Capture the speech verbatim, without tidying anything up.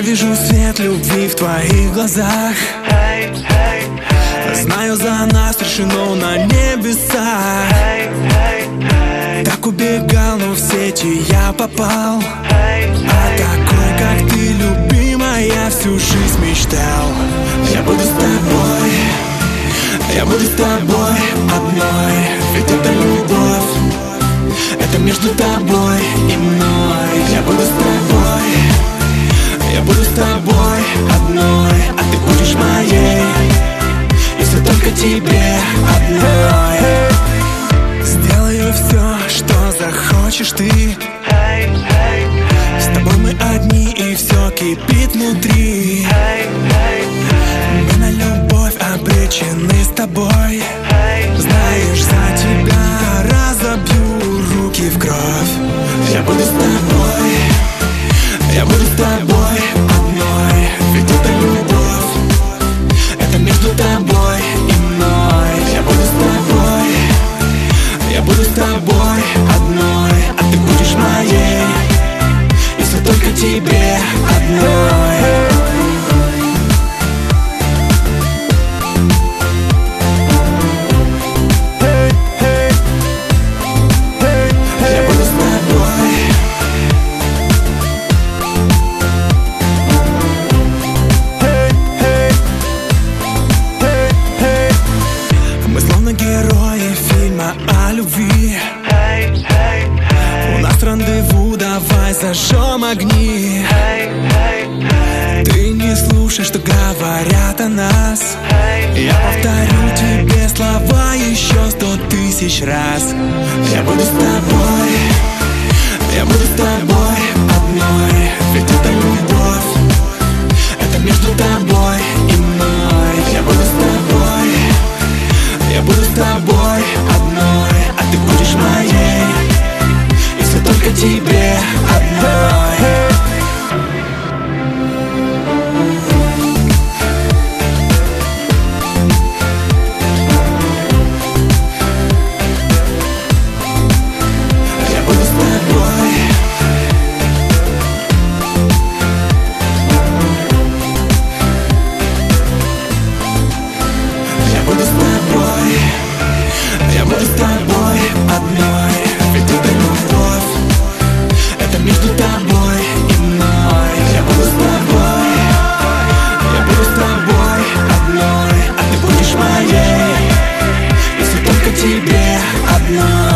вижу свет любви в твоих глазах. Знаю, за нас решено на небесах. Так убегал, но в сети я попал. А такой, как ты, любимая, всю жизнь мечтал. Я буду с тобой, я буду с тобой одной. Ведь это любовь, это между тобой и мной. Я буду с тобой, я буду с тобой одной. А ты будешь моей, если только тебе одной. Сделаю все, что захочешь ты. С тобой мы одни, и все кипит внутри. Мы на любовь обречены с тобой. Знаешь, за тебя разобью руки в кровь. Я буду с тобой, я буду с тобой одной. Ведь это любовь, это между тобой и мной. Я буду с тобой, я буду с тобой одной. А ты будешь моей, если только тебе одной. Герои фильма о любви. У нас рандеву, давай зажжем огни. Ты не слушай, что говорят о нас. Я повторю тебе слова еще сто тысяч раз. Я буду с тобой, я буду с тобой одной. Ведь это любовь, это между тобой и мной. Я буду с тобой, я буду с тобой одной. А ты будешь моей, если только тебе одной. Я буду с тобой, я буду с тобой, я буду с тобой одной. Ведь это любовь, это между тобой и мной. Я буду с тобой, я буду с тобой одной. А ты будешь моей, если только тебе одной.